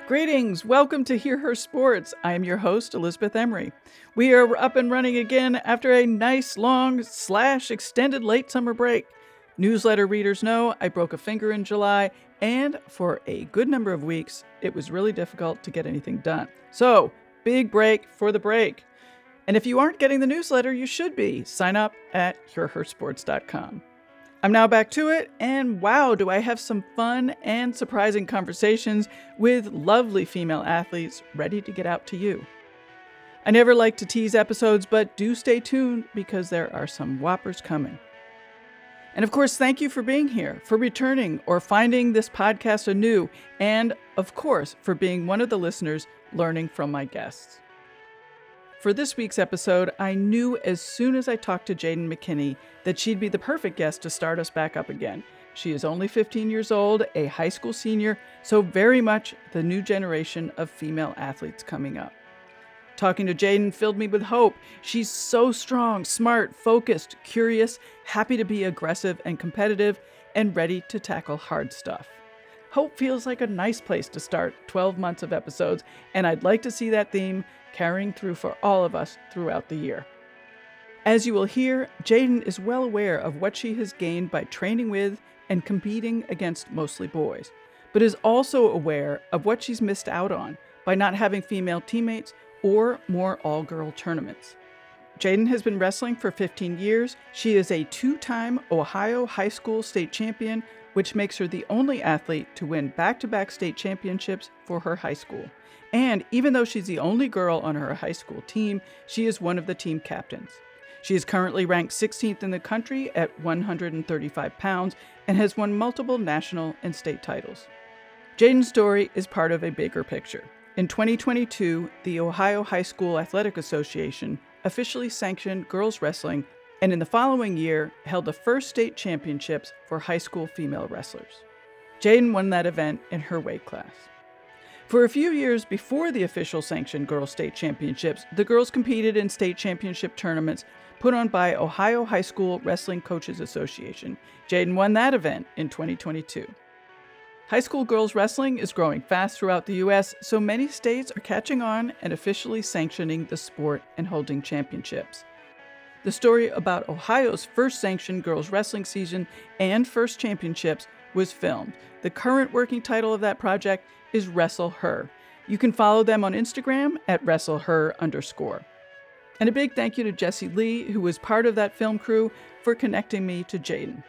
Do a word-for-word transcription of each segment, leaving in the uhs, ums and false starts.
Greetings, welcome to Hear Her Sports. I am your host, Elizabeth Emery. We are up and running again after a nice long slash extended late summer break. Newsletter readers know I broke a finger in July, and for a good number of weeks, it was really difficult to get anything done. So, big break for the break. And if you aren't getting the newsletter, you should be. Sign up at hear her sports dot com. I'm now back to it, and wow, do I have some fun and surprising conversations with lovely female athletes ready to get out to you. I never like to tease episodes, but do stay tuned because there are some whoppers coming. And of course, thank you for being here, for returning or finding this podcast anew, and of course, for being one of the listeners learning from my guests. For this week's episode, I knew as soon as I talked to Jaden McKinney that she'd be the perfect guest to start us back up again. She is only fifteen years old, a high school senior, so very much the new generation of female athletes coming up. Talking to Jaden filled me with hope. She's so strong, smart, focused, curious, happy to be aggressive and competitive, and ready to tackle hard stuff. Hope feels like a nice place to start twelve months of episodes, and I'd like to see that theme carrying through for all of us throughout the year. As you will hear, Jaden is well aware of what she has gained by training with and competing against mostly boys, but is also aware of what she's missed out on by not having female teammates or more all-girl tournaments. Jaden has been wrestling for fifteen years. She is a two-time Ohio high school state champion, which makes her the only athlete to win back-to-back state championships for her high school. And even though she's the only girl on her high school team, she is one of the team captains. She is currently ranked sixteenth in the country at one hundred thirty-five pounds and has won multiple national and state titles. Jaden's story is part of a bigger picture. In twenty twenty-two, the Ohio High School Athletic Association officially sanctioned girls wrestling, and in the following year held the first state championships for high school female wrestlers. Jaden won that event in her weight class. For a few years before the official sanctioned girls' state championships, the girls competed in state championship tournaments put on by Ohio High School Wrestling Coaches Association. Jaden won that event in twenty twenty-two. High school girls wrestling is growing fast throughout the U S, so many states are catching on and officially sanctioning the sport and holding championships. The story about Ohio's first sanctioned girls wrestling season and first championships was filmed. The current working title of that project is Wrestle Her. You can follow them on Instagram at WrestleHer underscore. And a big thank you to Jessie Lee, who was part of that film crew, for connecting me to Jaden.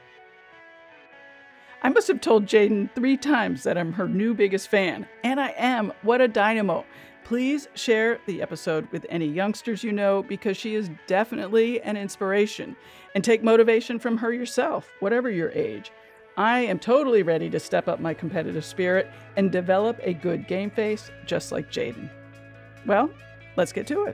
I must have told Jaden three times that I'm her new biggest fan, and I am. What a dynamo. Please share the episode with any youngsters you know, because she is definitely an inspiration, and take motivation from her yourself, whatever your age. I am totally ready to step up my competitive spirit and develop a good game face, just like Jaden. Well, let's get to it.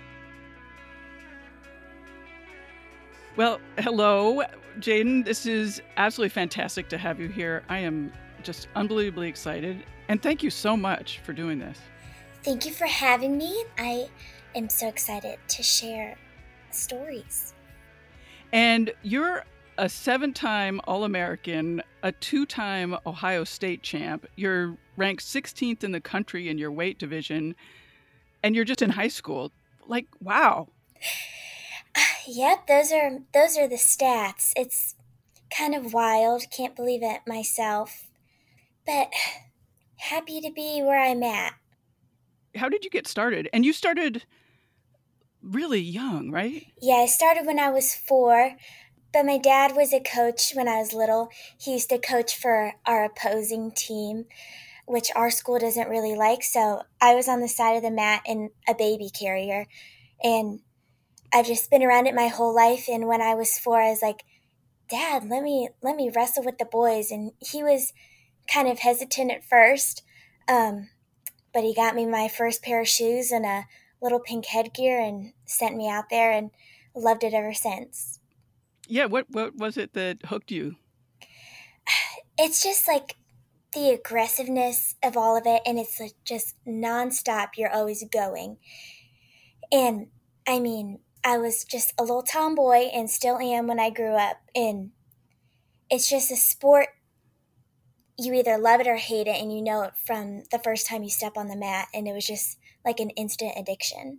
Well, hello, Jaden. This is absolutely fantastic to have you here. I am just unbelievably excited, and thank you so much for doing this. Thank you for having me. I am so excited to share stories. And you're a seven-time All-American, a two-time Ohio State champ. You're ranked sixteenth in the country in your weight division, and you're just in high school. Like, wow. Yep, those are those are the stats. It's kind of wild. Can't believe it myself. But happy to be where I'm at. How did you get started? And you started really young, right? Yeah, I started when I was four. But my dad was a coach when I was little. He used to coach for our opposing team, which our school doesn't really like. So I was on the side of the mat in a baby carrier. And I've just been around it my whole life. And when I was four, I was like, Dad, let me let me wrestle with the boys. And he was kind of hesitant at first. Um, but he got me my first pair of shoes and a little pink headgear and sent me out there, and loved it ever since. Yeah, what what was it that hooked you? It's just like the aggressiveness of all of it, and it's like just nonstop. You're always going. And I mean, I was just a little tomboy and still am when I grew up. And it's just a sport you either love it or hate it, and you know it from the first time you step on the mat, and it was just like an instant addiction.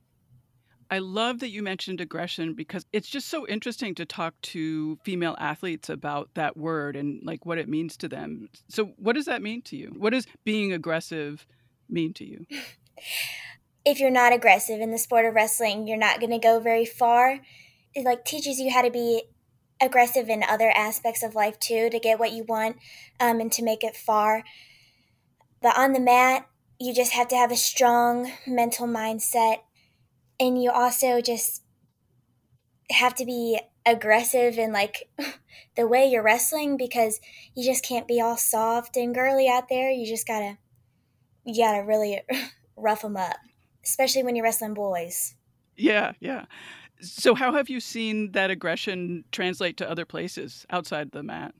I love that you mentioned aggression because it's just so interesting to talk to female athletes about that word and like what it means to them. So what does that mean to you? What does being aggressive mean to you? If you're not aggressive in the sport of wrestling, you're not going to go very far. It like teaches you how to be aggressive in other aspects of life too, to get what you want, um, and to make it far. But on the mat, you just have to have a strong mental mindset, and you also just have to be aggressive in like the way you're wrestling, because you just can't be all soft and girly out there. You just gotta you gotta really rough them up, especially when you're wrestling boys. Yeah, yeah. So how have you seen that aggression translate to other places outside the mat?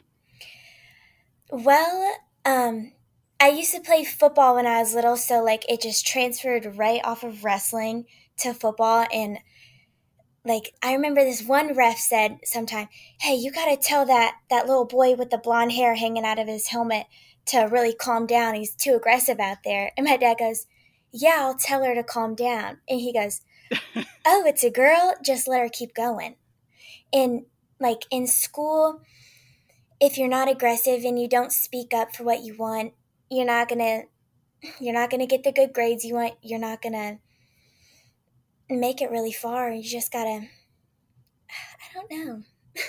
Well, um, I used to play football when I was little, so like it just transferred right off of wrestling to football. And like I remember this one ref said sometime, "Hey, you gotta tell that that little boy with the blonde hair hanging out of his helmet to really calm down. He's too aggressive out there." And my dad goes, "Yeah, I'll tell her to calm down." And he goes, "Oh, it's a girl. Just let her keep going." And like in school, if you're not aggressive and you don't speak up for what you want, you're not gonna you're not gonna get the good grades you want. You're not gonna make it really far. You just gotta I don't know.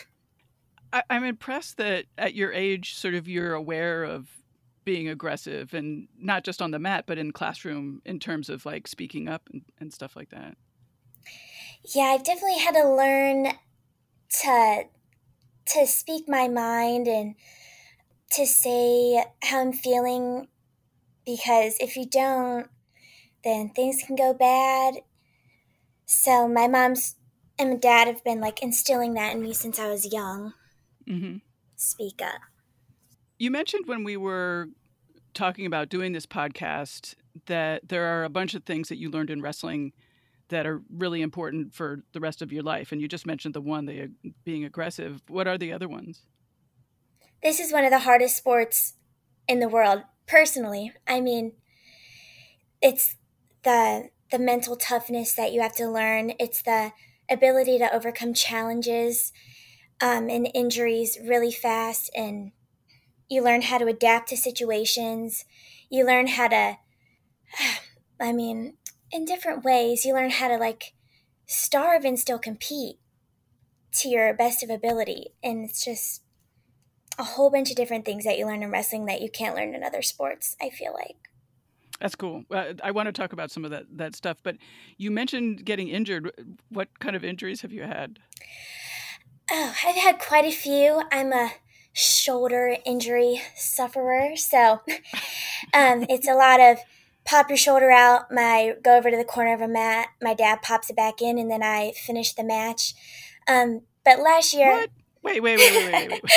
I, I'm impressed that at your age, sort of you're aware of being aggressive and not just on the mat, but in classroom in terms of like speaking up and, and stuff like that. Yeah, I've definitely had to learn to to speak my mind and to say how I'm feeling, because if you don't, then things can go bad. So my mom's and my dad have been like instilling that in me since I was young. Mm-hmm. Speak up. You mentioned when we were talking about doing this podcast that there are a bunch of things that you learned in wrestling that are really important for the rest of your life. And you just mentioned the one, the uh, being aggressive. What are the other ones? This is one of the hardest sports in the world, personally. I mean, it's the the mental toughness that you have to learn. It's the ability to overcome challenges, um, and injuries really fast, and you learn how to adapt to situations. You learn how to, I mean, in different ways, you learn how to like starve and still compete to your best of ability. And it's just a whole bunch of different things that you learn in wrestling that you can't learn in other sports, I feel like. That's cool. Uh, I want to talk about some of that, that stuff, but you mentioned getting injured. What kind of injuries have you had? Oh, I've had quite a few. I'm a shoulder injury sufferer, so um, it's a lot of pop your shoulder out, my go over to the corner of a mat, my dad pops it back in, and then I finish the match. Um, but last year, what? Wait, wait, wait, wait, wait, wait.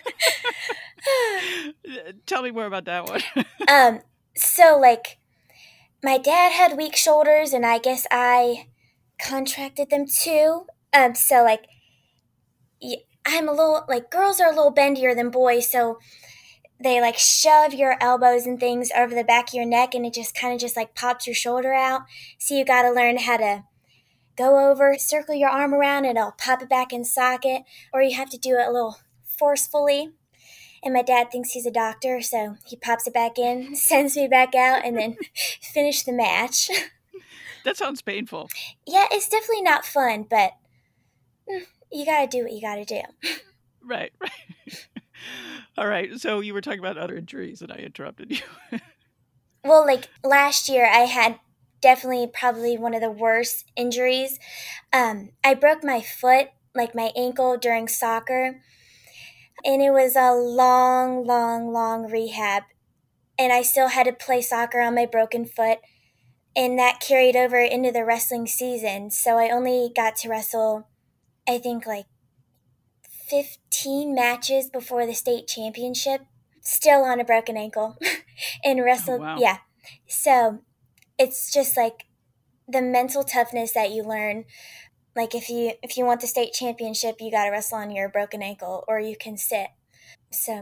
wait. Tell me more about that one. um, so like my dad had weak shoulders, and I guess I contracted them too. Um, so like I'm a little like girls are a little bendier than boys, so they like shove your elbows and things over the back of your neck, and it just kind of just like pops your shoulder out. So you got to learn how to go over, circle your arm around, and it'll pop it back in socket, or you have to do it a little forcefully. And my dad thinks he's a doctor, so he pops it back in, sends me back out, and then finish the match. That sounds painful. Yeah, it's definitely not fun, but you got to do what you got to do. Right, right. All right. So you were talking about other injuries and I interrupted you. Well, like last year I had definitely probably one of the worst injuries. Um, I broke my foot, like my ankle during soccer. And it was a long, long, long rehab. And I still had to play soccer on my broken foot. And that carried over into the wrestling season. So I only got to wrestle, I think, like fifteen matches before the state championship, still on a broken ankle. and wrestled, Oh, wow. yeah. So it's just like the mental toughness that you learn. Like if you if you want the state championship, you got to wrestle on your broken ankle, or you can sit. So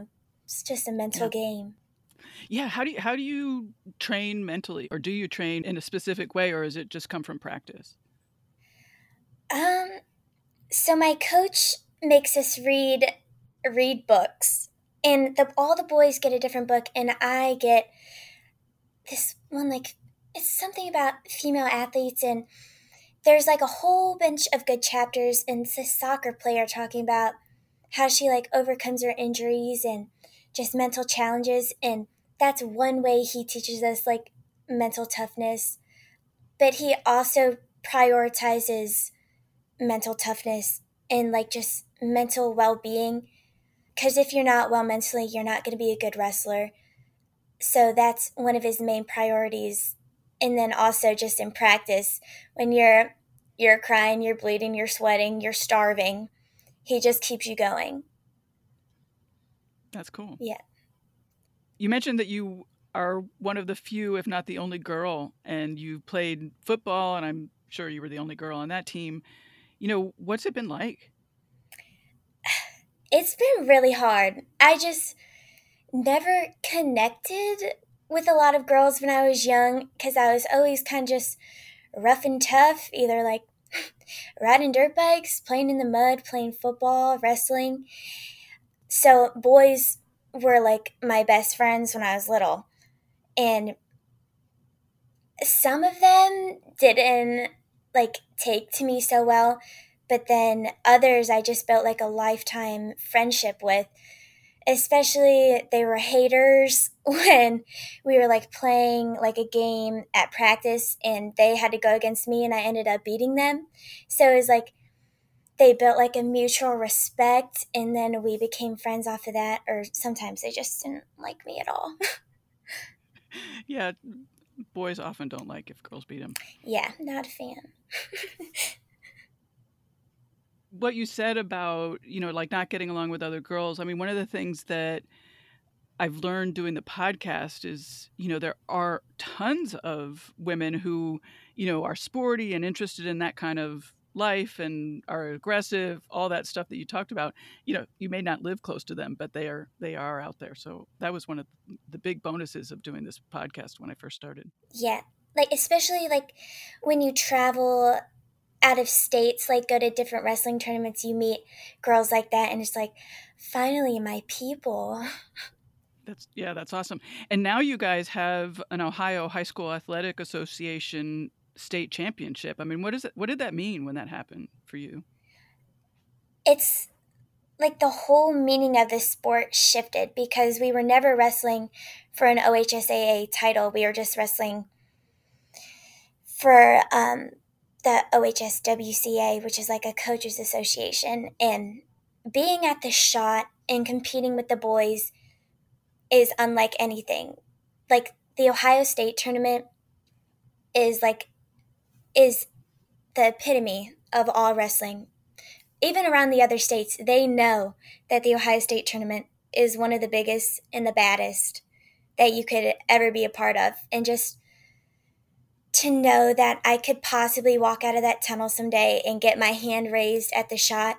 It's just a mental Yeah. game. Yeah. How do you, how do you train mentally, or do you train in a specific way, or does it just come from practice? Um, so my coach makes us read read books, and the, all the boys get a different book, and I get this one, like, it's something about female athletes, and there's like a whole bunch of good chapters, and it's a soccer player talking about how she like overcomes her injuries and just mental challenges, and that's one way he teaches us like mental toughness. But he also prioritizes mental toughness and like just mental well-being, because if you're not well mentally, you're not going to be a good wrestler. So that's one of his main priorities. And then also just in practice, when you're you're crying, you're bleeding, you're sweating, you're starving, he just keeps you going. That's cool. Yeah. You mentioned that you are one of the few, if not the only girl, and you played football, and I'm sure you were the only girl on that team. You know, what's it been like? It's been really hard. I just never connected with a lot of girls when I was young, because I was always kind of just rough and tough, either like riding dirt bikes, playing in the mud, playing football, wrestling. So boys were like my best friends when I was little. And some of them didn't like take to me so well, but then others I just built like a lifetime friendship with. Especially they were haters when we were like playing like a game at practice and they had to go against me and I ended up beating them. So it was like they built like a mutual respect, and then we became friends off of that, or sometimes they just didn't like me at all. Yeah, boys often don't like if girls beat them. Yeah, not a fan. What you said about, you know, like not getting along with other girls, I mean, one of the things that I've learned doing the podcast is, you know, there are tons of women who, you know, are sporty and interested in that kind of life and are aggressive, all that stuff that you talked about. You know, you may not live close to them, but they are they are out there. So that was one of the big bonuses of doing this podcast when I first started. Yeah, like especially like when you travel out of states, like go to different wrestling tournaments, you meet girls like that, and it's like, finally, my people. That's yeah, that's awesome. And now you guys have an Ohio High School Athletic Association state championship. I mean, what is it? What did that mean when that happened for you? It's like the whole meaning of the sport shifted, because we were never wrestling for an O H S A A title. We were just wrestling for um, the O H S W C A, which is like a coaches association. And being at the shot and competing with the boys is unlike anything. Like the Ohio State tournament is like is the epitome of all wrestling. Even around the other states, they know that the Ohio State tournament is one of the biggest and the baddest that you could ever be a part of. And just to know that I could possibly walk out of that tunnel someday and get my hand raised at the shot,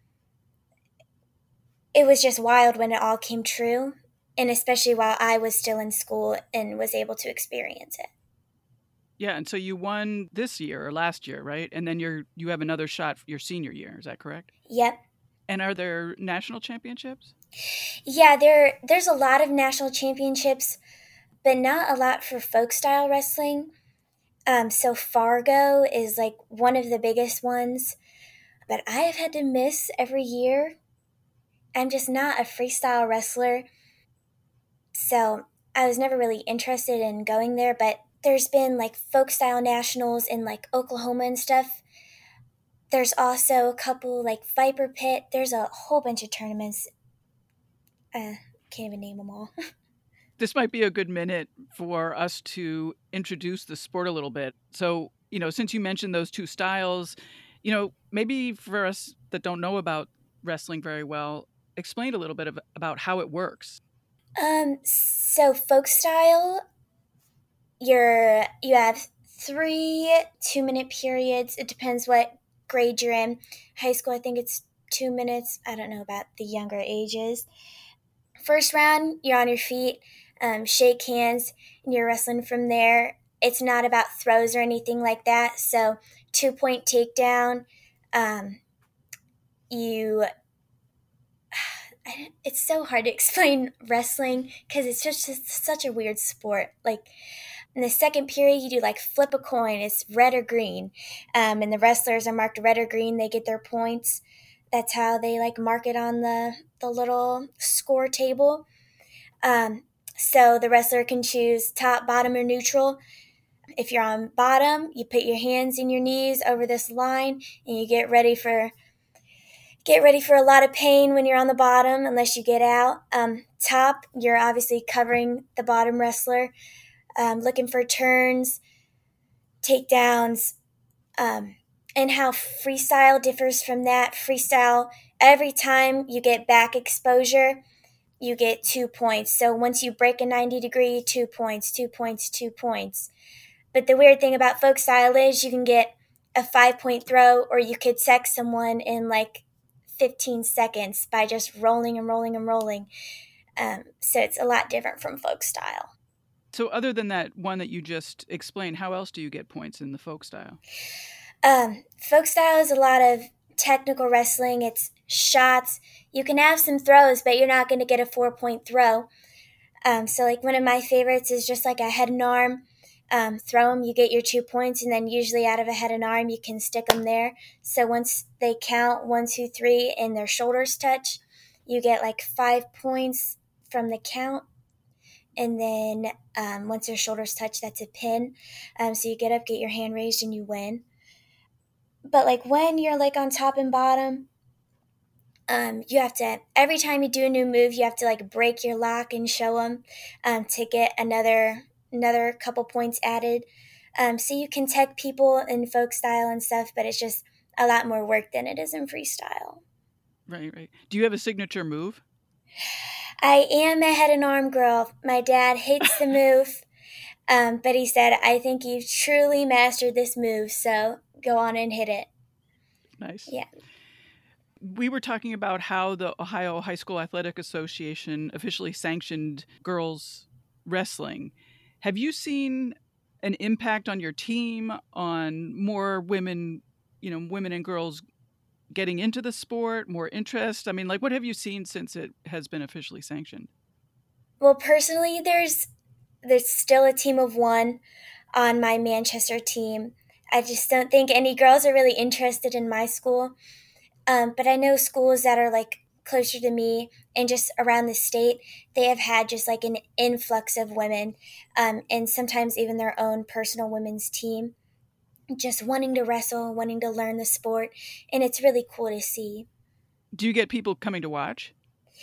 it was just wild when it all came true. And especially while I was still in school and was able to experience it. Yeah, and so you won this year or last year, right? And then you're you have another shot for your senior year. Is that correct? Yep. And are there national championships? Yeah, there there's a lot of national championships, but not a lot for folk style wrestling. Um, so Fargo is like one of the biggest ones, but I have had to miss every year. I'm just not a freestyle wrestler, so I was never really interested in going there. But there's been like folk style nationals in like Oklahoma and stuff. There's also a couple like Viper Pit. There's a whole bunch of tournaments. Uh, can't even name them all. This might be a good minute for us to introduce the sport a little bit. So, you know, since you mentioned those two styles, you know, maybe for us that don't know about wrestling very well, explain a little bit of, about how it works. Um, so folk style, you're you have three two minute periods. It depends what grade you're in. High school, I think it's two minutes. I don't know about the younger ages. First round, you're on your feet, um, shake hands, and you're wrestling from there. It's not about throws or anything like that. So, two point takedown. Um, you, it's so hard to explain wrestling because it's just, just such a weird sport. Like, in the second period, you do like flip a coin. It's red or green. Um, and the wrestlers are marked red or green. They get their points. That's how they like mark it on the, the little score table. Um, so the wrestler can choose top, bottom, or neutral. If you're on bottom, you put your hands in your knees over this line and you get ready for get ready for a lot of pain when you're on the bottom unless you get out. Um, top, you're obviously covering the bottom wrestler, um, looking for turns, takedowns, um, and how freestyle differs from that. Freestyle, every time you get back exposure, you get two points. So once you break a ninety degree, two points, two points, two points. But the weird thing about folk style is you can get a five point throw, or you could sex someone in like fifteen seconds by just rolling and rolling and rolling. Um, so it's a lot different from folk style. So other than that one that you just explained, how else do you get points in the folk style? Um, folk style is a lot of technical wrestling. It's shots. You can have some throws, but you're not going to get a four point throw. Um, so like one of my favorites is just like a head and arm. Um, throw them, you get your two points, and then usually out of a head and arm, you can stick them there. So once they count one, two, three, and their shoulders touch, you get like five points from the count. And then um, once their shoulders touch, that's a pin. Um, so you get up, get your hand raised, and you win. But like when you're like on top and bottom, um, you have to, every time you do a new move, you have to like break your lock and show them um, to get another another couple points added. Um, so you can tech people in folk style and stuff, but it's just a lot more work than it is in freestyle. Right, right. Do you have a signature move? I am a head and arm girl. My dad hates the move, um, but he said, I think you've truly mastered this move, so go on and hit it. Nice. Yeah. We were talking about how the Ohio High School Athletic Association officially sanctioned girls wrestling. Have you seen an impact on your team, on more women, you know, women and girls getting into the sport, more interest? I mean, like, what have you seen since it has been officially sanctioned? Well, personally, there's there's still a team of one on my Manchester team. I just don't think any girls are really interested in my school. Um, but I know schools that are like closer to me and just around the state, they have had just like an influx of women, um, and sometimes even their own personal women's team, just wanting to wrestle, wanting to learn the sport. And it's really cool to see. Do you get people coming to watch?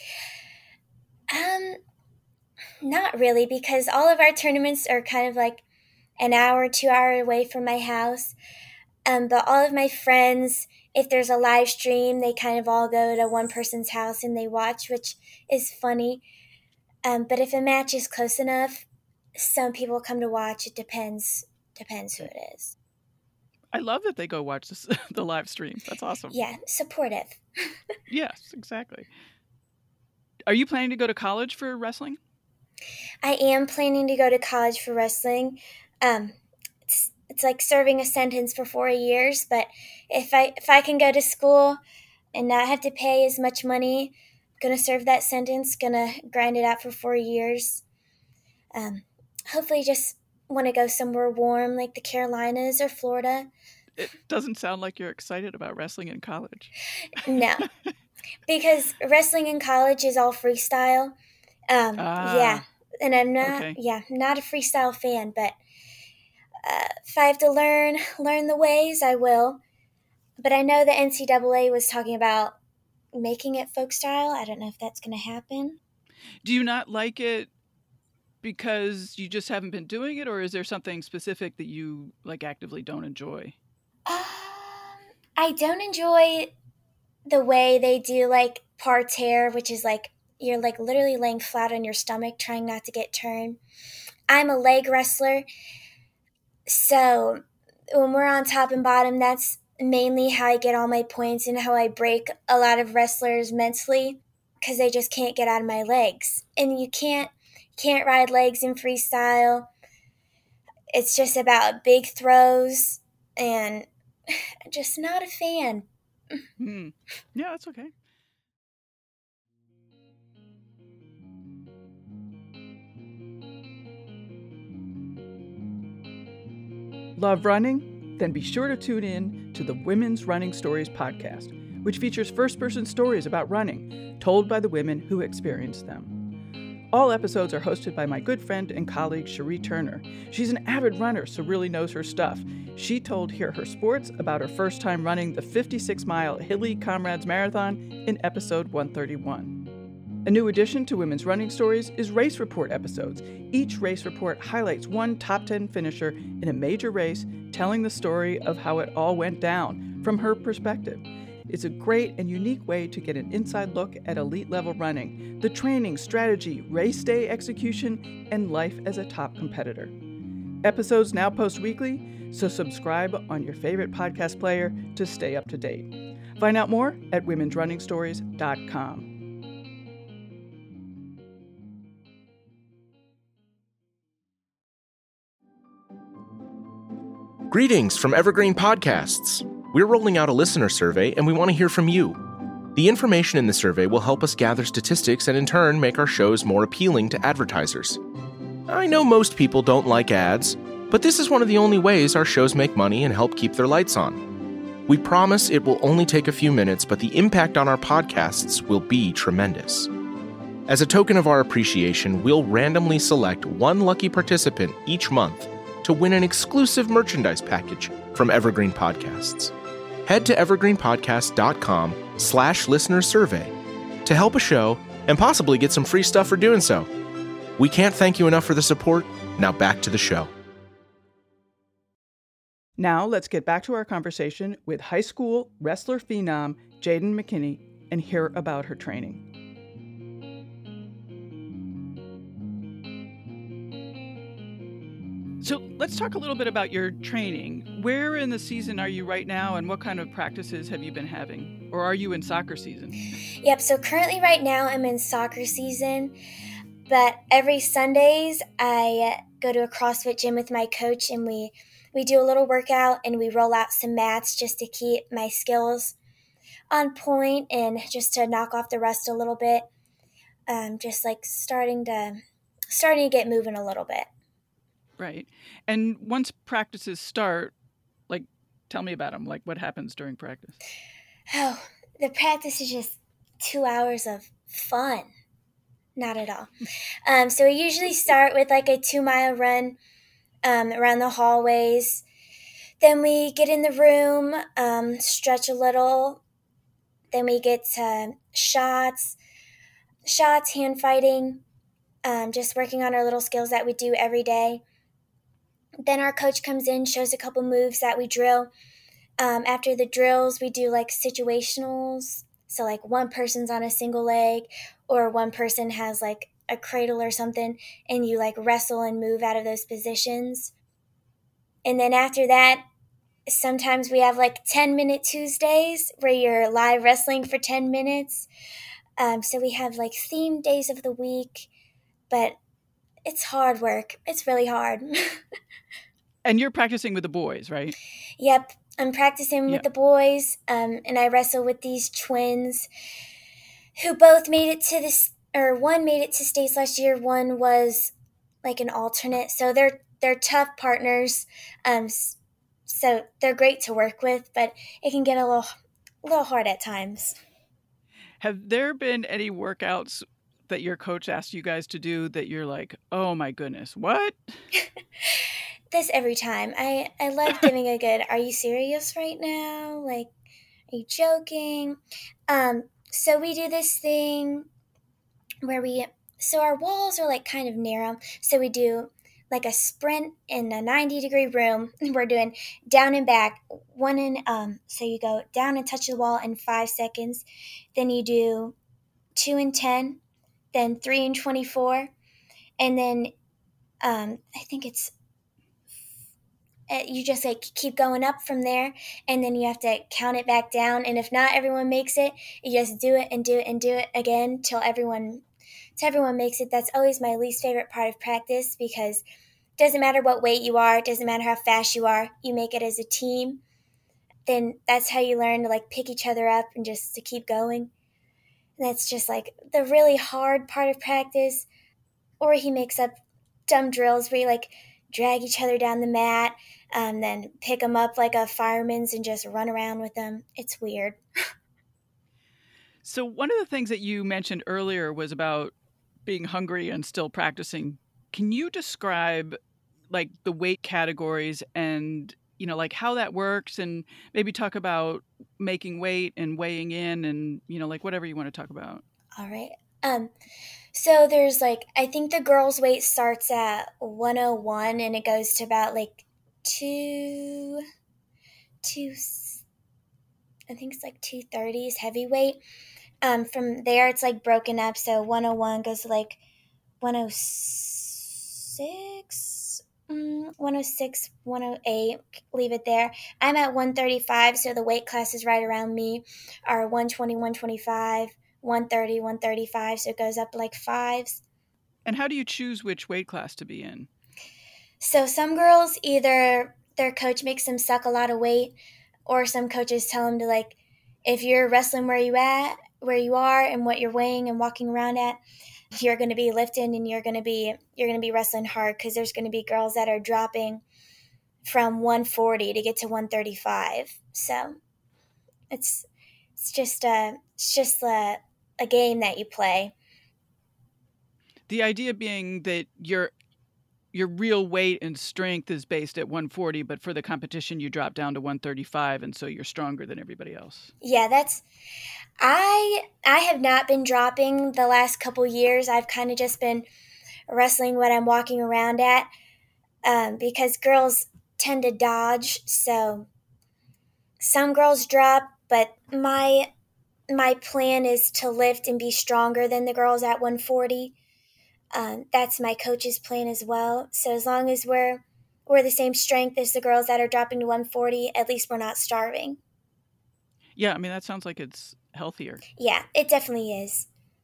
Um, not really, because all of our tournaments are kind of like an hour, two hour away from my house. Um, but all of my friends, if there's a live stream, they kind of all go to one person's house and they watch, which is funny. Um, but if a match is close enough, some people come to watch. It depends. Depends who it is. I love that they go watch this, the live stream. That's awesome. Yeah, supportive. Yes, exactly. Are you planning to go to college for wrestling? I am planning to go to college for wrestling. Um, it's it's like serving a sentence for four years, but if I if I can go to school and not have to pay as much money, I'm gonna serve that sentence. Gonna grind it out for four years. Um, hopefully, just want to go somewhere warm like the Carolinas or Florida. It doesn't sound like you're excited about wrestling in college. No, because wrestling in college is all freestyle. Um, ah, yeah, and I'm not. Okay. Yeah, not a freestyle fan, but uh, if I have to learn learn the ways, I will. But I know the N C double A was talking about making it folk style. I don't know if that's going to happen. Do you not like it because you just haven't been doing it, or is there something specific that you like actively don't enjoy? Um, I don't enjoy the way they do like parterre, which is like you're like literally laying flat on your stomach trying not to get turned. I'm a leg wrestler, so when we're on top and bottom, that's mainly how I get all my points and how I break a lot of wrestlers mentally. because they just can't get out of my legs. And you can't can't ride legs in freestyle. It's just about big throws, and just not a fan. Hmm. Yeah, that's okay. Love running? Then be sure to tune in to the Women's Running Stories podcast, which features first-person stories about running, told by the women who experienced them. All episodes are hosted by my good friend and colleague, Cherie Turner. She's an avid runner, so really knows her stuff. She told Hear Her Sports about her first time running the fifty-six mile Hilly Comrades Marathon in episode one thirty-one. A new addition to Women's Running Stories is Race Report episodes. Each race report highlights one top ten finisher in a major race, telling the story of how it all went down from her perspective. It's a great and unique way to get an inside look at elite level running, the training, strategy, race day execution, and life as a top competitor. Episodes now post weekly, so subscribe on your favorite podcast player to stay up to date. Find out more at womens running stories dot com. Greetings from Evergreen Podcasts. We're rolling out a listener survey, and we want to hear from you. The information in the survey will help us gather statistics and in turn make our shows more appealing to advertisers. I know most people don't like ads, but this is one of the only ways our shows make money and help keep their lights on. We promise it will only take a few minutes, but the impact on our podcasts will be tremendous. As a token of our appreciation, we'll randomly select one lucky participant each month to win an exclusive merchandise package from Evergreen Podcasts. Head to evergreenpodcast.com slash listener survey to help a show and possibly get some free stuff for doing so. We can't thank you enough for the support. Now back to the show. Now let's get back to our conversation with high school wrestler phenom Jaden McKinney and hear about her training. So let's talk a little bit about your training. Where in the season are you right now, and what kind of practices have you been having? Or are you in soccer season? Yep, so currently right now I'm in soccer season, but every Sundays I go to a CrossFit gym with my coach, and we, we do a little workout and we roll out some mats just to keep my skills on point and just to knock off the rust a little bit. Um, just like starting to starting to get moving a little bit. Right. And once practices start, like, tell me about them. Like, what happens during practice? Oh, the practice is just two hours of fun. Not at all. um, so we usually start with like a two-mile run um, around the hallways. Then we get in the room, um, stretch a little. Then we get to shots, shots, hand fighting, um, just working on our little skills that we do every day. Then our coach comes in, shows a couple moves that we drill. Um, after the drills, we do like situationals. So like one person's on a single leg, or one person has like a cradle or something, and you like wrestle and move out of those positions. And then after that, sometimes we have like ten minute Tuesdays where you're live wrestling for ten minutes. Um, so we have like themed days of the week, but it's hard work. It's really hard. And you're practicing with the boys, right? Yep. I'm practicing with Yep. the boys, um, and I wrestle with these twins who both made it to this, or one made it to states last year. One was like an alternate. So they're, they're tough partners. Um, so they're great to work with, but it can get a little, a little hard at times. Have there been any workouts that your coach asked you guys to do that you're like, oh my goodness, what? This every time. I, I love giving a good, are you serious right now? Like, are you joking? Um, so we do this thing where we, so our walls are like kind of narrow. So we do like a sprint in a ninety degree room. We're doing down and back, one and, um, so you go down and touch the wall in five seconds. Then you do two and ten, then three and twenty-four. And then, um, I think it's uh, you just like keep going up from there, and then you have to count it back down. And if not everyone makes it, you just do it and do it and do it again till everyone till everyone makes it. That's always my least favorite part of practice, because it doesn't matter what weight you are, it doesn't matter how fast you are, you make it as a team. Then that's how you learn to like pick each other up and just to keep going. And that's just like the really hard part of practice. Or he makes up dumb drills where you like drag each other down the mat, um, then pick them up like a fireman's and just run around with them. It's weird. So one of the things that you mentioned earlier was about being hungry and still practicing. Can you describe like the weight categories and, you know, like how that works, and maybe talk about making weight and weighing in and, you know, like whatever you want to talk about? All right. Um, so there's like, I think the girls' weight starts at one oh one and it goes to about like two, two, I think it's like two thirty is heavyweight. Um, from there, it's like broken up. So one oh one goes to like one oh six, mm, one oh six, one oh eight, leave it there. I'm at one thirty-five, so the weight classes right around me are one twenty, one twenty-five, one thirty, one thirty-five, so it goes up like fives. And how do you choose which weight class to be in? So some girls, either their coach makes them suck a lot of weight, or some coaches tell them to like, if you're wrestling where you at, where you are and what you're weighing and walking around at, you're going to be lifting and you're going to be you're going to be wrestling hard, because there's going to be girls that are dropping from one forty to get to one thirty-five. So it's it's just a it's just a, a game that you play. The idea being that your your real weight and strength is based at one forty, but for the competition you drop down to one thirty-five, and so you're stronger than everybody else. Yeah, that's I I have not been dropping the last couple years. I've kind of just been wrestling what I'm walking around at, um, because girls tend to dodge. So some girls drop, but my my plan is to lift and be stronger than the girls at one forty. Um, that's my coach's plan as well. So as long as we're we're the same strength as the girls that are dropping to one forty, at least we're not starving. Yeah, I mean, that sounds like it's healthier. Yeah, it definitely is.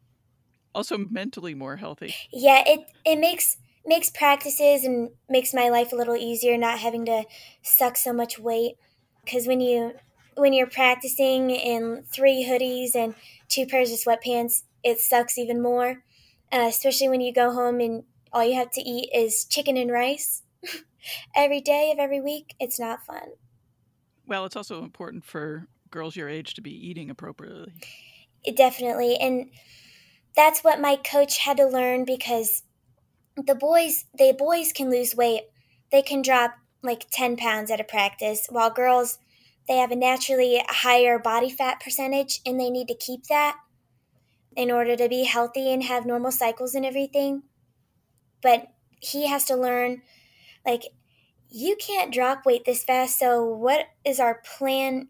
Also mentally more healthy. Yeah, it it makes makes practices and makes my life a little easier, not having to suck so much weight. Because when you when you're practicing in three hoodies and two pairs of sweatpants, it sucks even more. Uh, especially when you go home and all you have to eat is chicken and rice every day of every week. It's not fun. Well, it's also important for girls your age to be eating appropriately. It definitely. And that's what my coach had to learn, because the boys, the boys can lose weight. They can drop like ten pounds at a practice, while girls, they have a naturally higher body fat percentage, and they need to keep that in order to be healthy and have normal cycles and everything. But he has to learn, like, you can't drop weight this fast, so what is our plan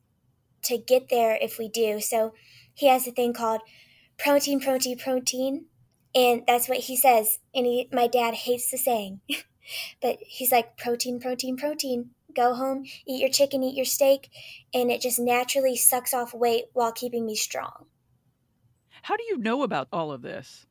to get there if we do? So he has a thing called protein, protein, protein, and that's what he says. And he, my dad hates the saying, but he's like, protein, protein, protein. Go home, eat your chicken, eat your steak, and it just naturally sucks off weight while keeping me strong. How do you know about all of this?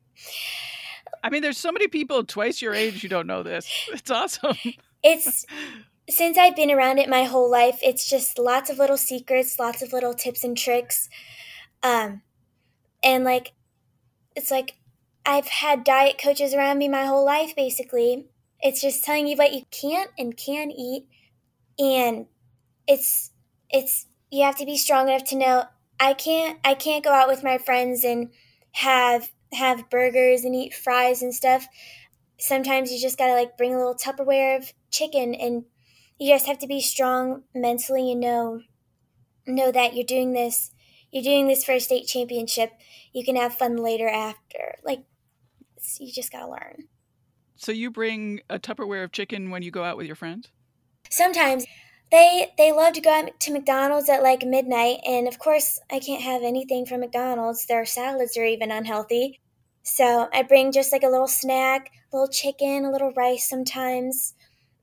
I mean, there's so many people twice your age who don't know this. It's awesome. It's, since I've been around it my whole life, it's just lots of little secrets, lots of little tips and tricks. Um, and like, it's like, I've had diet coaches around me my whole life, basically. It's just telling you what you can't and can eat. And it's, it's, you have to be strong enough to know, I can't I can't go out with my friends and have have burgers and eat fries and stuff. Sometimes you just gotta like bring a little Tupperware of chicken, and you just have to be strong mentally and know know that you're doing this you're doing this for a state championship. You can have fun later after. Like, you just gotta learn. So you bring a Tupperware of chicken when you go out with your friends? Sometimes. They they love to go out to McDonald's at like midnight, and of course I can't have anything from McDonald's. Their salads are even unhealthy. So I bring just like a little snack, a little chicken, a little rice sometimes,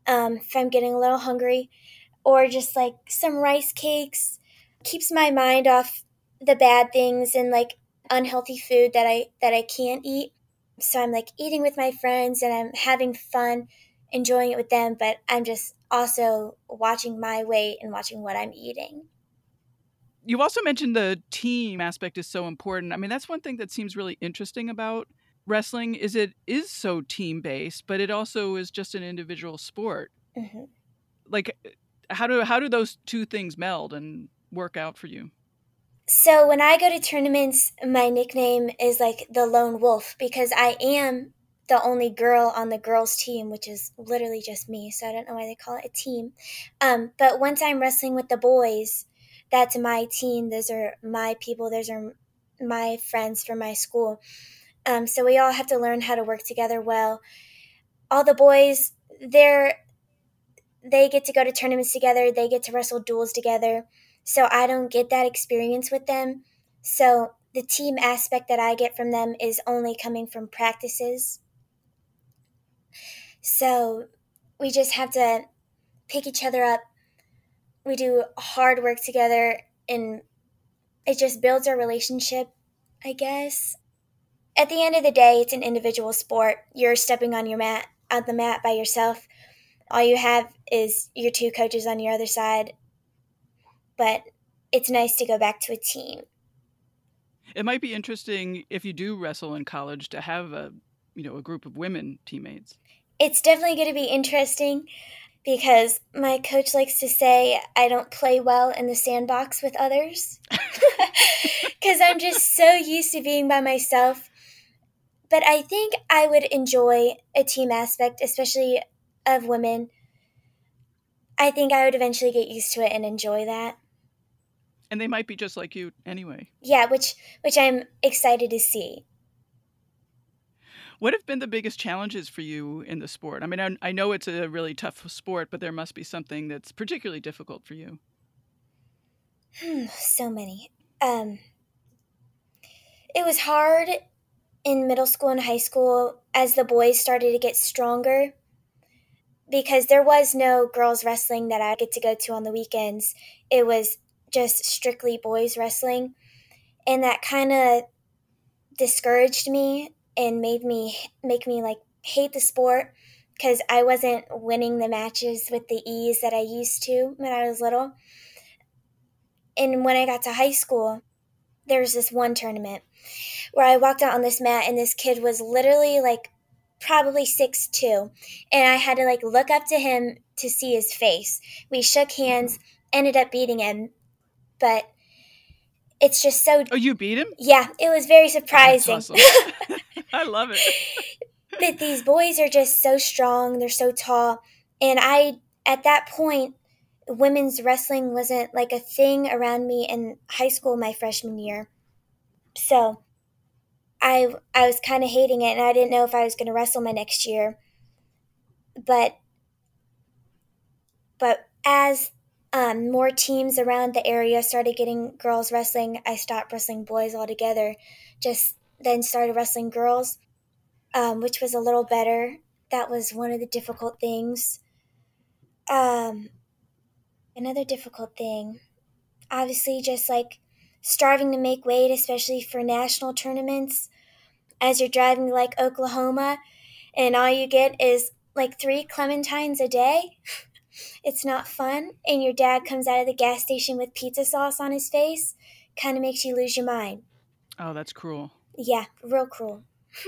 um, if I'm getting a little hungry, or just like some rice cakes. Keeps my mind off the bad things and like unhealthy food that I that I can't eat. So I'm like eating with my friends and I'm having fun, enjoying it with them, but I'm just also watching my weight and watching what I'm eating. You also mentioned the team aspect is so important. I mean, that's one thing that seems really interesting about wrestling is it is so team-based, but it also is just an individual sport. Mm-hmm. Like, how do how do those two things meld and work out for you? So when I go to tournaments, my nickname is like the Lone Wolf because I am the only girl on the girls' team, which is literally just me. So I don't know why they call it a team. Um, but once I'm wrestling with the boys, that's my team. Those are my people. Those are my friends from my school. Um, so we all have to learn how to work together well. All the boys, they're they get to go to tournaments together. They get to wrestle duels together. So I don't get that experience with them. So the team aspect that I get from them is only coming from practices. So we just have to pick each other up. We do hard work together, and it just builds our relationship, I guess. At the end of the day, it's an individual sport. You're stepping on your mat, on the mat by yourself. All you have is your two coaches on your other side. But it's nice to go back to a team. It might be interesting if you do wrestle in college to have a, you know, a group of women teammates. It's definitely going to be interesting because my coach likes to say I don't play well in the sandbox with others because I'm just so used to being by myself. But I think I would enjoy a team aspect, especially of women. I think I would eventually get used to it and enjoy that. And they might be just like you anyway. Yeah, which which I'm excited to see. What have been the biggest challenges for you in the sport? I mean, I, I know it's a really tough sport, but there must be something that's particularly difficult for you. Hmm, so many. Um, it was hard in middle school and high school as the boys started to get stronger because there was no girls wrestling that I get to go to on the weekends. It was just strictly boys wrestling. And that kind of discouraged me and made me make me like hate the sport because I wasn't winning the matches with the ease that I used to when I was little. And when I got to high school, there was this one tournament where I walked out on this mat and this kid was literally like probably six two, and I had to like look up to him to see his face. We shook hands, ended up beating him, but it's just so... Oh, you beat him? Yeah, it was very surprising. That's awesome. I love it. But these boys are just so strong, they're so tall, and I, at that point, women's wrestling wasn't like a thing around me in high school my freshman year. So I I was kind of hating it, and I didn't know if I was going to wrestle my next year. But but as um, more teams around the area started getting girls wrestling, I stopped wrestling boys altogether. Just then started wrestling girls, um, which was a little better. That was one of the difficult things. Um, another difficult thing, obviously, just like starving to make weight, especially for national tournaments. As you're driving to like Oklahoma and all you get is like three clementines a day, it's not fun. And your dad comes out of the gas station with pizza sauce on his face, kind of makes you lose your mind. Oh, that's cruel. Yeah, real cruel.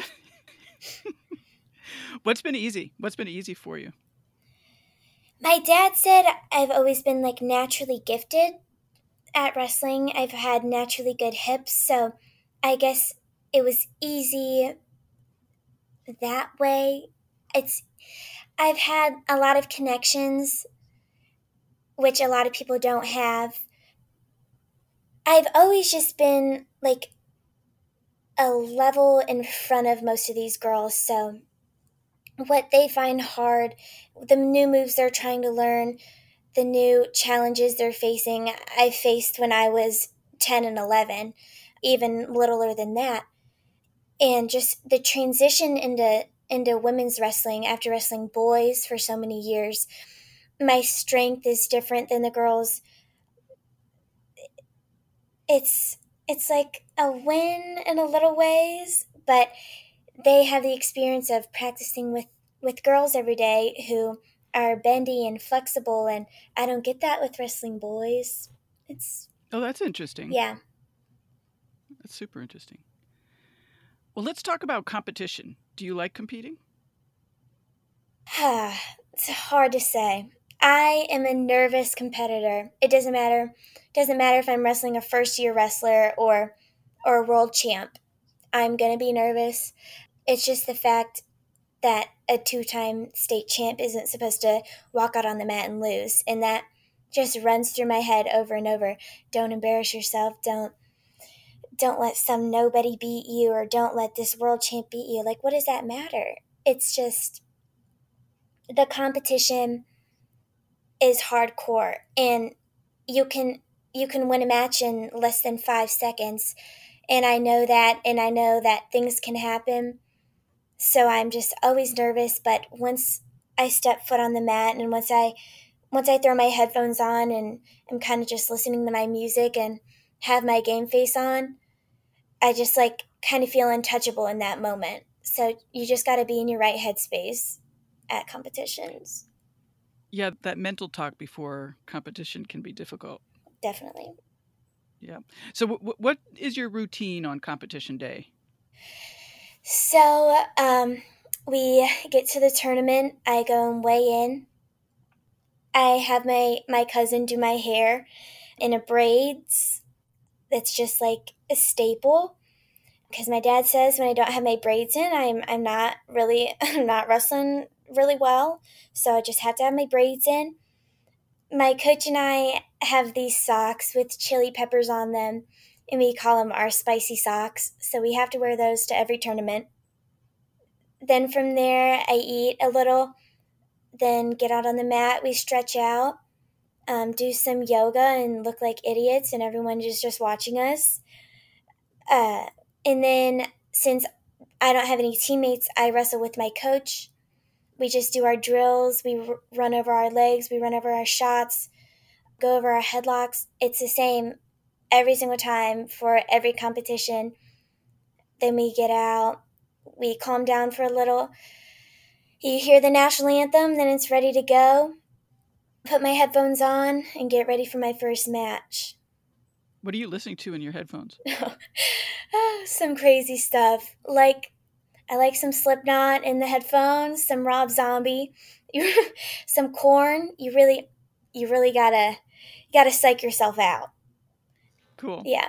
What's been easy? What's been easy for you? My dad said I've always been like naturally gifted at wrestling. I've had naturally good hips, so I guess it was easy that way. It's I've had a lot of connections, which a lot of people don't have. I've always just been like a level in front of most of these girls, so what they find hard, the new moves they're trying to learn, the new challenges they're facing, I faced when I was ten and eleven, even littler than that. And just the transition into into women's wrestling after wrestling boys for so many years. My strength is different than the girls. It's it's like a win in a little ways, but they have the experience of practicing with, with girls every day who are bendy and flexible, and I don't get that with wrestling boys. It's Oh, that's interesting. Yeah. That's super interesting. Well, let's talk about competition. Do you like competing? It's hard to say. I am a nervous competitor. It doesn't matter. It doesn't matter if I'm wrestling a first-year wrestler or or a world champ. I'm going to be nervous. It's just the fact that a two-time state champ isn't supposed to walk out on the mat and lose. And that just runs through my head over and over. Don't embarrass yourself. Don't don't let some nobody beat you, or don't let this world champ beat you. Like, what does that matter? It's just the competition is hardcore, and you can you can win a match in less than five seconds. And I know that, and I know that things can happen. So I'm just always nervous, but once I step foot on the mat, and once I once I throw my headphones on and I'm kind of just listening to my music and have my game face on, I just like kind of feel untouchable in that moment. So you just got to be in your right headspace at competitions. Yeah, that mental talk before competition can be difficult. Definitely. Yeah. So w- what is your routine on competition day? So um, we get to the tournament. I go and weigh in. I have my, my cousin do my hair in a braids. That's just like a staple. Because my dad says when I don't have my braids in, I'm I'm not really I'm not wrestling really well. So I just have to have my braids in. My coach and I have these socks with chili peppers on them, and we call them our spicy socks. So we have to wear those to every tournament. Then from there, I eat a little, then get out on the mat. We stretch out, um, do some yoga, and look like idiots, and everyone is just watching us. Uh, and then since I don't have any teammates, I wrestle with my coach. We just do our drills. We r- run over our legs. We run over our shots, go over our headlocks. It's the same every single time for every competition. Then we get out. We calm down for a little. You hear the national anthem, then it's ready to go. Put my headphones on and get ready for my first match. What are you listening to in your headphones? Some crazy stuff. Like, I like some Slipknot in the headphones, some Rob Zombie, some Korn. You really, you really gotta, you gotta psych yourself out. Cool. Yeah.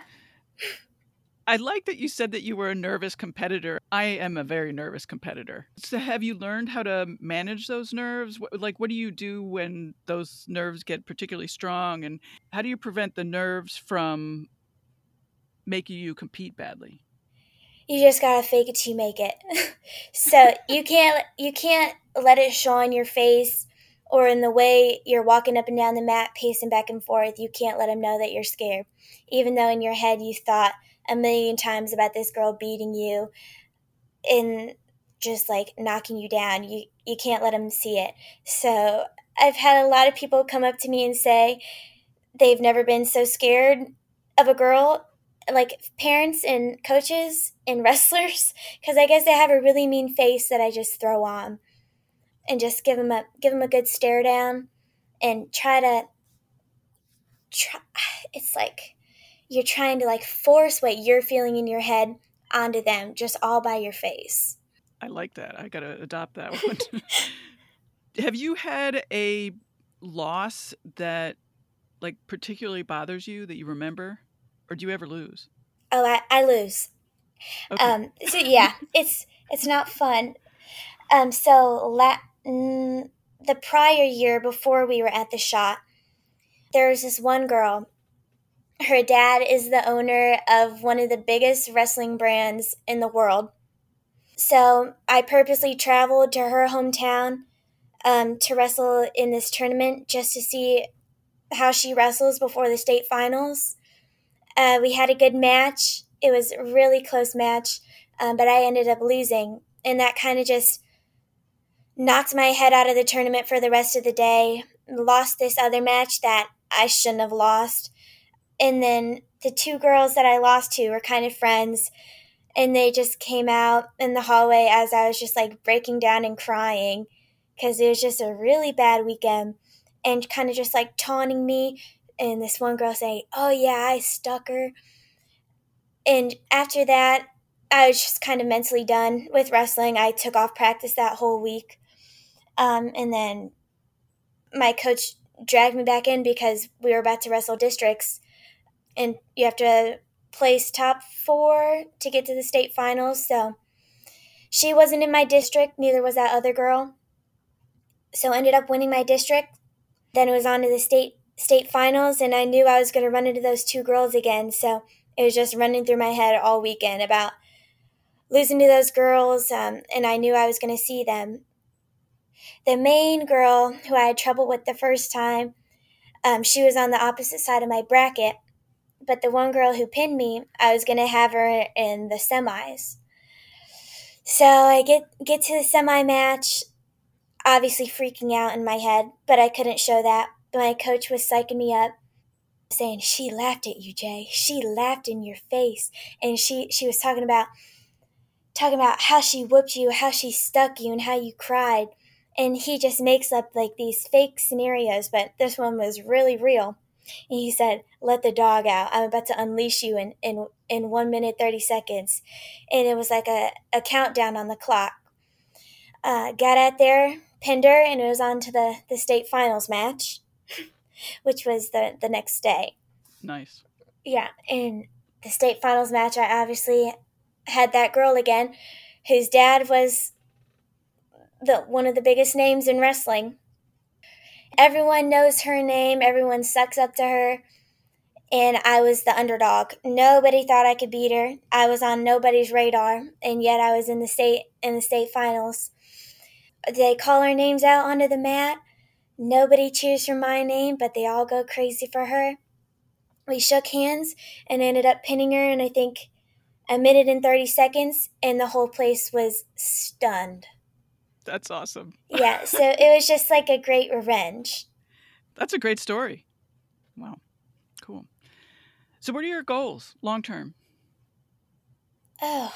I like that you said that you were a nervous competitor. I am a very nervous competitor. So have you learned how to manage those nerves? Like, what do you do when those nerves get particularly strong? And how do you prevent the nerves from making you compete badly? You just gotta fake it till you make it. So you can't you can't let it show on your face or in the way you're walking up and down the mat, pacing back and forth. You can't let them know that you're scared, even though in your head you thought a million times about this girl beating you and just like knocking you down. You you can't let them see it. So I've had a lot of people come up to me and say they've never been so scared of a girl, like parents and coaches and wrestlers, because I guess they have a really mean face that I just throw on and just give them a give them a good stare down and try to try. It's like you're trying to like force what you're feeling in your head onto them, just all by your face. I like that. I gotta adopt that one. Have you had a loss that like particularly bothers you that you remember, or do you ever lose? Oh, I, I lose. Okay. Um, so yeah, it's it's not fun. Um, so la- mm, the prior year before we were at the shot, there was this one girl. Her dad is the owner of one of the biggest wrestling brands in the world. So I purposely traveled to her hometown um, to wrestle in this tournament just to see how she wrestles before the state finals. Uh, we had a good match. It was a really close match, um, but I ended up losing. And that kind of just knocked my head out of the tournament for the rest of the day, lost this other match that I shouldn't have lost. And then the two girls that I lost to were kind of friends, and they just came out in the hallway as I was just like breaking down and crying because it was just a really bad weekend, and kind of just like taunting me. And this one girl saying, "Oh yeah, I stuck her." And after that, I was just kind of mentally done with wrestling. I took off practice that whole week. Um, and then my coach dragged me back in because we were about to wrestle districts. And you have to place top four to get to the state finals. So she wasn't in my district, neither was that other girl. So I ended up winning my district. Then it was on to the state state finals, and I knew I was going to run into those two girls again. So it was just running through my head all weekend about losing to those girls, um, and I knew I was going to see them. The main girl who I had trouble with the first time, um, she was on the opposite side of my bracket, but the one girl who pinned me, I was going to have her in the semis. So I get, get to the semi match, obviously freaking out in my head, but I couldn't show that. My coach was psyching me up, saying, "She laughed at you, Jay. She laughed in your face." And she, she was talking about talking about how she whooped you, how she stuck you, and how you cried. And he just makes up like these fake scenarios, but this one was really real. And he said, "Let the dog out. I'm about to unleash you in, in, in one minute, thirty seconds. And it was like a, a countdown on the clock. Uh, got out there, pinned her, and it was on to the, the state finals match, which was the, the next day. Nice. Yeah, in the state finals match, I obviously had that girl again, whose dad was the one of the biggest names in wrestling. Everyone knows her name. Everyone sucks up to her. And I was the underdog. Nobody thought I could beat her. I was on nobody's radar, and yet I was in the state in the state finals. They call our names out onto the mat. Nobody cheers for my name, but they all go crazy for her. We shook hands and ended up pinning her in, I think, a minute and thirty seconds, and the whole place was stunned. That's awesome. Yeah, so it was just like a great revenge. That's a great story. Wow. Cool. So what are your goals long term? Oh,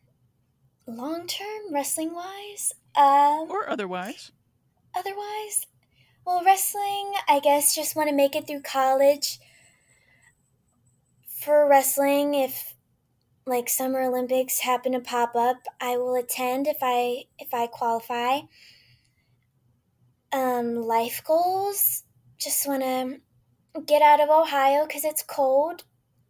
long term, wrestling wise? Um, or otherwise? Otherwise? Well, wrestling, I guess, just want to make it through college. For wrestling, if like Summer Olympics happen to pop up, I will attend if I if I qualify. Um, life goals, just want to get out of Ohio because it's cold.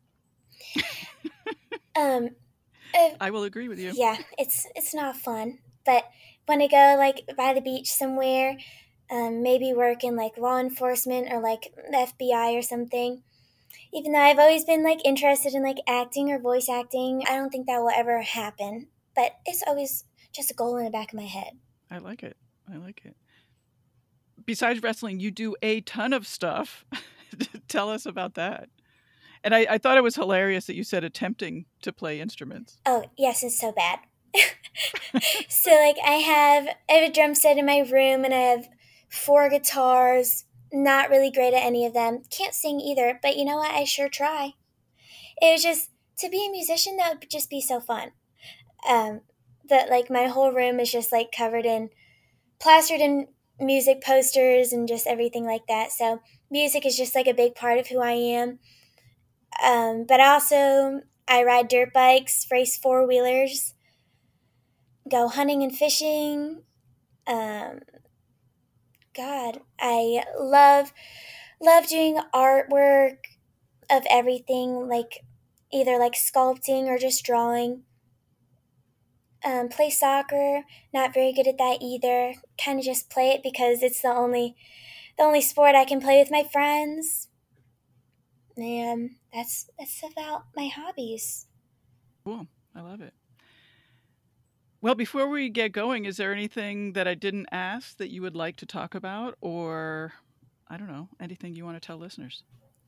um, if, I will agree with you. Yeah, it's it's not fun, but want to go like by the beach somewhere, um, maybe work in like law enforcement or like the F B I or something. Even though I've always been like interested in like acting or voice acting, I don't think that will ever happen. But it's always just a goal in the back of my head. I like it. I like it. Besides wrestling, you do a ton of stuff. Tell us about that. And I, I thought it was hilarious that you said attempting to play instruments. Oh, yes, it's so bad. So like I have, I have a drum set in my room, and I have four guitars. Not really great at any of them. Can't sing either, but you know what? I sure try. It was just, to be a musician, that would just be so fun. Um, that like my whole room is just like covered in, plastered in music posters and just everything like that. So music is just like a big part of who I am. Um, but also I ride dirt bikes, race four wheelers, go hunting and fishing. Um, God, I love love doing artwork of everything, like either like sculpting or just drawing. Um, play soccer, not very good at that either. Kind of just play it because it's the only the only sport I can play with my friends. And that's that's about my hobbies. Cool. I love it. Well, before we get going, is there anything that I didn't ask that you would like to talk about, or I don't know, anything you want to tell listeners?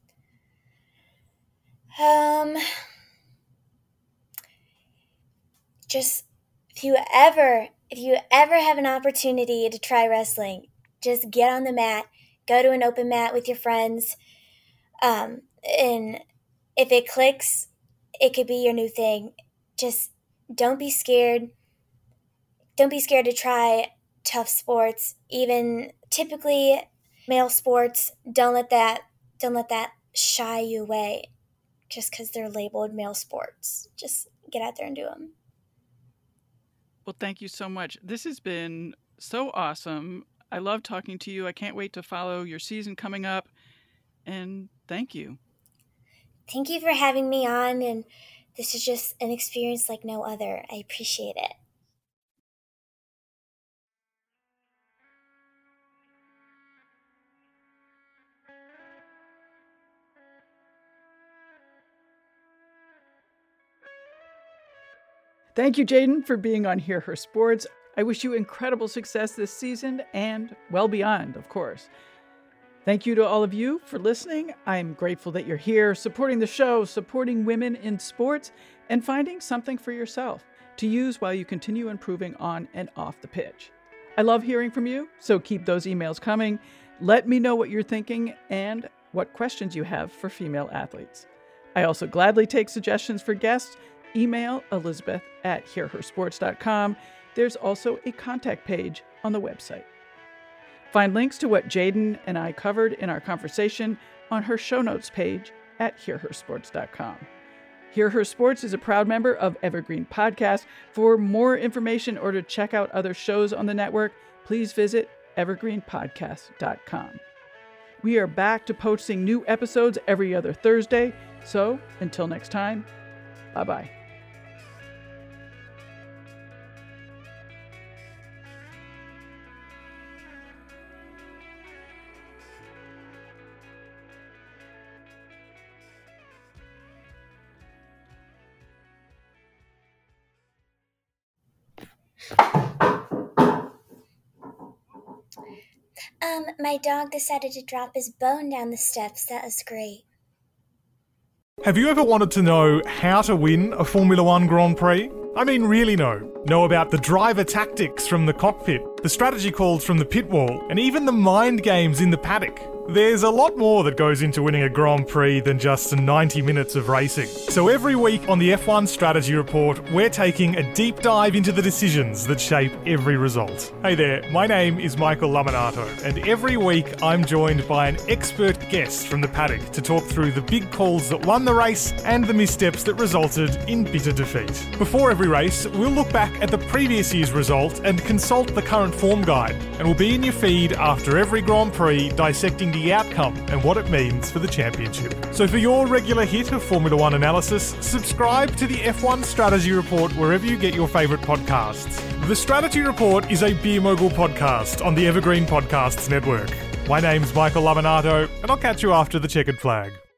Um, just if you ever, if you ever have an opportunity to try wrestling, just get on the mat, go to an open mat with your friends, um, and if it clicks, it could be your new thing. Just don't be scared. Don't be scared to try tough sports, even typically male sports. Don't let that don't let that shy you away just because they're labeled male sports. Just get out there and do them. Well, thank you so much. This has been so awesome. I love talking to you. I can't wait to follow your season coming up. And thank you. Thank you for having me on. And this is just an experience like no other. I appreciate it. Thank you, Jaden, for being on Hear Her Sports. I wish you incredible success this season and well beyond, of course. Thank you to all of you for listening. I'm grateful that you're here, supporting the show, supporting women in sports, and finding something for yourself to use while you continue improving on and off the pitch. I love hearing from you, so keep those emails coming. Let me know what you're thinking and what questions you have for female athletes. I also gladly take suggestions for guests. Email Elizabeth at hear her sports dot com. There's also a contact page on the website. Find links to what Jaden and I covered in our conversation on her show notes page at hear her sports dot com. Hear Her Sports is a proud member of Evergreen Podcast. For more information or to check out other shows on the network, please visit evergreen podcast dot com. We are back to posting new episodes every other Thursday, so until next time, bye-bye. Um, my dog decided to drop his bone down the steps. That was great. Have you ever wanted to know how to win a Formula One Grand Prix? I mean really know. Know about the driver tactics from the cockpit, the strategy calls from the pit wall, and even the mind games in the paddock. There's a lot more that goes into winning a Grand Prix than just ninety minutes of racing. So every week on the F one Strategy Report, we're taking a deep dive into the decisions that shape every result. Hey there, my name is Michael Laminato, and every week I'm joined by an expert guest from the paddock to talk through the big calls that won the race and the missteps that resulted in bitter defeat. Before every race, we'll look back at the previous year's result and consult the current form guide, and we'll be in your feed after every Grand Prix dissecting the outcome and what it means for the championship. So for your regular hit of Formula One analysis, subscribe to the F one Strategy Report wherever you get your favourite podcasts. The Strategy Report is a Beer Mogul podcast on the Evergreen Podcasts Network. My name's Michael Laminato, and I'll catch you after the checkered flag.